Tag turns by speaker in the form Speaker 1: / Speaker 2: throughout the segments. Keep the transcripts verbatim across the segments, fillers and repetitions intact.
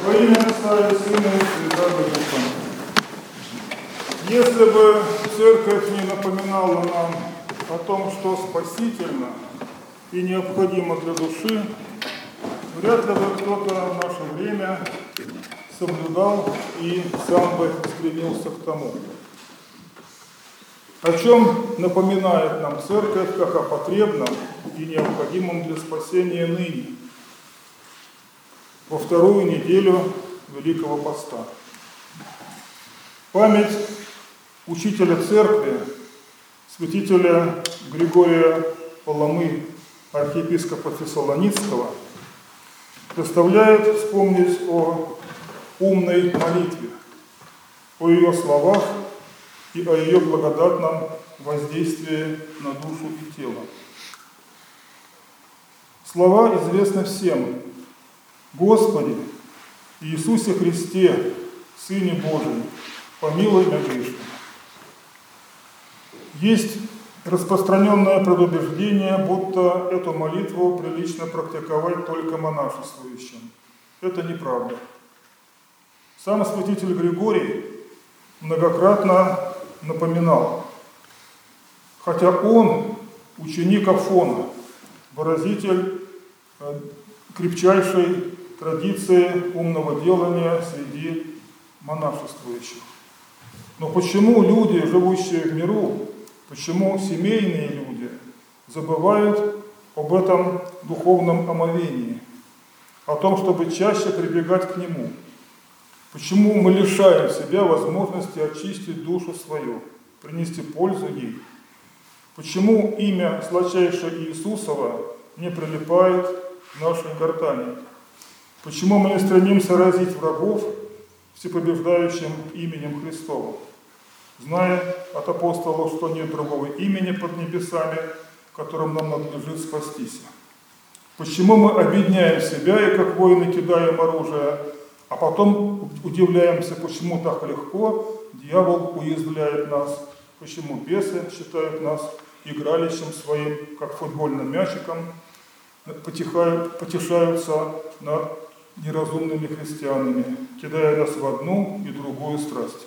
Speaker 1: Во имя Отца и Сына и Святого Духа. Если бы Церковь не напоминала нам о том, что спасительно и необходимо для души, вряд ли бы кто-то в наше время соблюдал и сам бы стремился к тому. О чем напоминает нам Церковь, как о потребном и необходимом для спасения ныне, во вторую неделю Великого Поста. Память учителя Церкви, святителя Григория Паламы, архиепископа Фессалоницкого, заставляет вспомнить о умной молитве, о ее словах и о ее благодатном воздействии на душу и тело. Слова известны всем. Господи, Иисусе Христе, Сыне Божий, помилуй меня грешного. Есть распространенное предубеждение, будто эту молитву прилично практиковать только монашествующим. Это неправда. Сам святитель Григорий многократно напоминал, хотя он ученик Афона, выразитель крепчайшей традиции умного делания среди монашествующих. Но почему люди, живущие в миру, почему семейные люди забывают об этом духовном омовении, о том, чтобы чаще прибегать к нему? Почему мы лишаем себя возможности очистить душу свою, принести пользу ей? Почему имя сладчайшее Иисусова не прилипает к нашей гортани? Почему мы не стремимся разить врагов всепобеждающим именем Христовым, зная от апостолов, что нет другого имени под небесами, которым нам надлежит спастись? Почему мы объединяем себя и как воины кидаем оружие, а потом удивляемся, почему так легко дьявол уязвляет нас, почему бесы считают нас игралищем своим, как футбольным мячиком, потихают, потешаются над неразумными христианами, кидая нас в одну и другую страсть.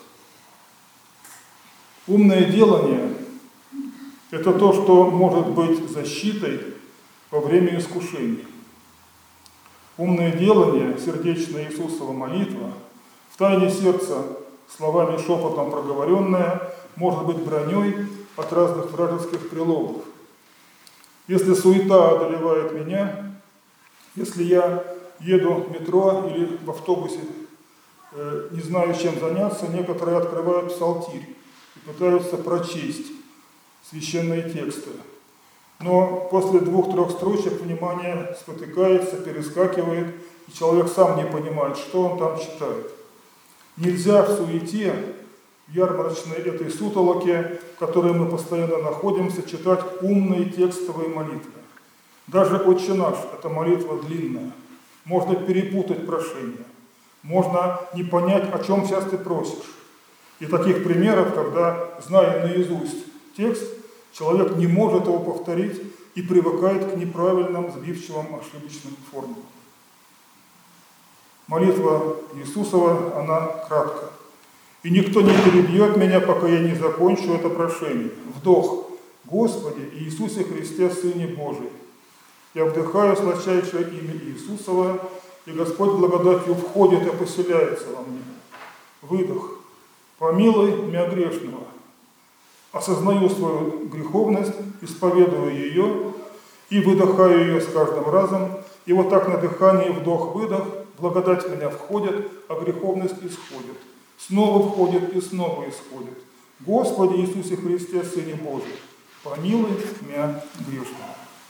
Speaker 1: Умное делание – это то, что может быть защитой во время искушений. Умное делание, сердечная Иисусова молитва, в тайне сердца, словами шепотом проговоренная, может быть броней от разных вражеских прилогов. Если суета одолевает меня, если я еду в метро или в автобусе, э, не знаю, чем заняться, некоторые открывают псалтирь и пытаются прочесть священные тексты. Но после двух-трех строчек внимание спотыкается, перескакивает, и человек сам не понимает, что он там читает. Нельзя в суете, в ярмарочной этой сутолоке, в которой мы постоянно находимся, читать умные текстовые молитвы. Даже «Отче наш» – это молитва длинная. Можно перепутать прошение. Можно не понять, о чем сейчас ты просишь. И таких примеров, когда, зная наизусть текст, человек не может его повторить и привыкает к неправильным, сбивчивым, ошибочным формам. Молитва Иисусова, она кратка. И никто не перебьет меня, пока я не закончу это прошение. Вдох. Господи Иисусе Христе, Сыне Божий. Я вдыхаю сладчайшее имя Иисусова, и Господь благодатью входит и поселяется во мне. Выдох. Помилуй меня грешного. Осознаю свою греховность, исповедую ее и выдыхаю ее с каждым разом. И вот так на дыхании вдох-выдох, благодать в меня входит, а греховность исходит. Снова входит и снова исходит. Господи Иисусе Христе, Сыне Божий, помилуй меня грешного.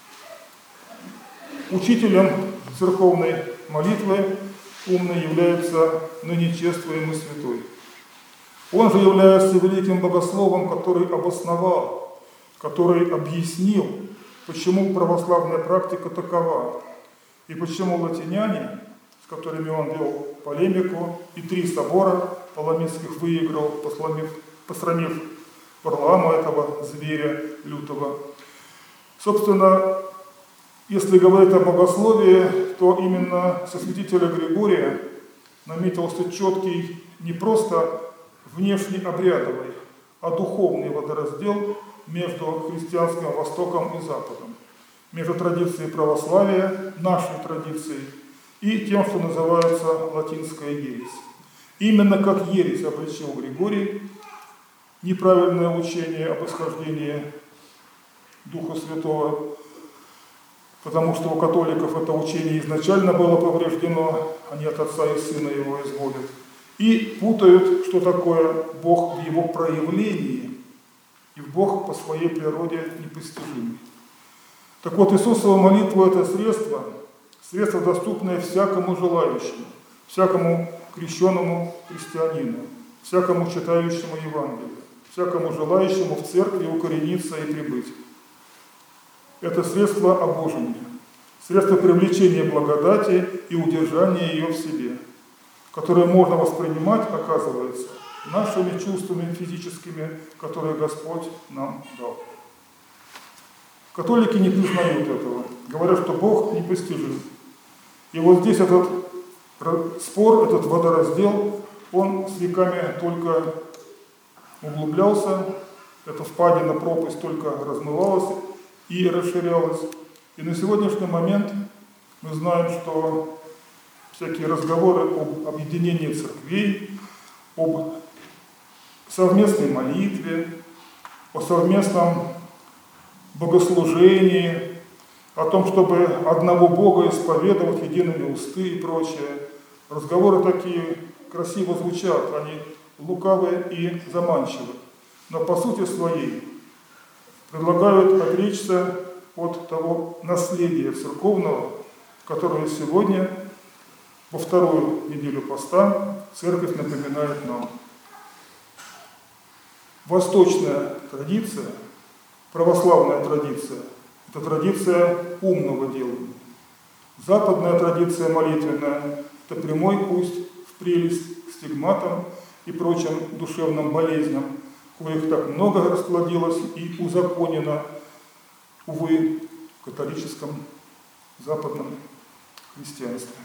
Speaker 1: Учителем церковной молитвы умно является ныне чествуемый святой. Он же является великим богословом, который обосновал, который объяснил, почему православная практика такова, и почему латиняне, с которыми он вел полемику, и три собора паламистских выиграл, посрамив, посрамив Варлаама, этого зверя лютого. Собственно, если говорить о богословии, то именно со святителя Григория наметился четкий не просто внешне обрядовый, а духовный водораздел между христианским Востоком и Западом, между традицией православия, нашей традицией, и тем, что называется латинская ересь. Именно как ересь обличил Григорий неправильное учение об исхождении Духа Святого, потому что у католиков это учение изначально было повреждено, они от Отца и Сына его изводят, и путают, что такое Бог в его проявлении, и Бог по своей природе непостижимый. Так вот, Иисусова молитва – это средство, средство, доступное всякому желающему, всякому крещенному христианину, всякому читающему Евангелие, всякому желающему в церкви укорениться и прибыть. Это средство обожения, средство привлечения благодати и удержания ее в себе, которое можно воспринимать, оказывается, нашими чувствами физическими, которые Господь нам дал. Католики не признают этого, говорят, что Бог непостижим. И вот здесь этот спор, этот водораздел, он с веками только углублялся, эта впадина, пропасть только размывалась и расширялась. И на сегодняшний момент мы знаем, что всякие разговоры об объединении церквей, об совместной молитве, о совместном богослужении, о том, чтобы одного Бога исповедовать едиными усты и прочее. Разговоры такие красиво звучат, они лукавые и заманчивые, но по сути своей предлагают отречься от того наследия церковного, которое сегодня, во вторую неделю поста, Церковь напоминает нам. Восточная традиция, православная традиция – это традиция умного делания. Западная традиция молитвенная – это прямой путь в прелесть к стигматам и прочим душевным болезням, коих так много расплодилось и узаконено, увы, в католическом западном христианстве.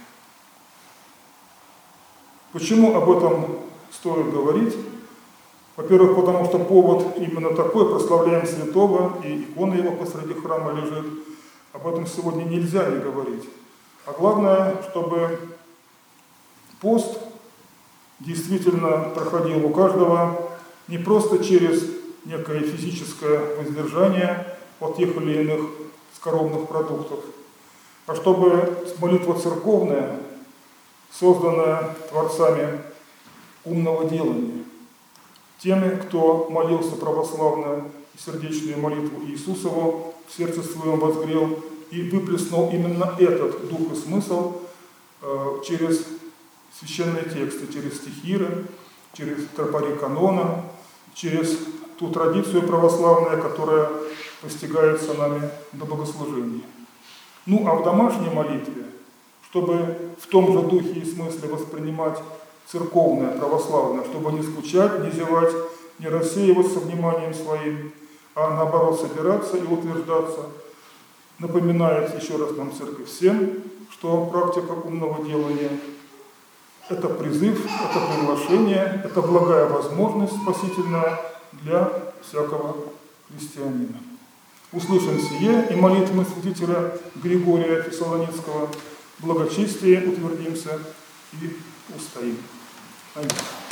Speaker 1: Почему об этом стоит говорить? Во-первых, потому что повод именно такой, прославляем святого, и икона его посреди храма лежит. Об этом сегодня нельзя не говорить. А главное, чтобы пост действительно проходил у каждого не просто через некое физическое воздержание от тех или иных скоромных продуктов, а чтобы молитва церковная, созданная творцами умного делания, теми, кто молился православно и сердечную молитву Иисусову, в сердце своем возгрел и выплеснул именно этот дух и смысл э, через священные тексты, через стихиры, через тропари канона, через ту традицию православную, которая постигается нами до богослужения. Ну а в домашней молитве, чтобы в том же духе и смысле воспринимать церковное, православное, чтобы не скучать, не зевать, не рассеиваться вниманием своим, а наоборот собираться и утверждаться, напоминает еще раз нам Церковь всем, что практика умного делания – это призыв, это приглашение, это благая возможность спасительная для всякого христианина. Услышим сие и молитвы святителя Григория Фессалоницкого, благочестие утвердимся и устоим. Аминь.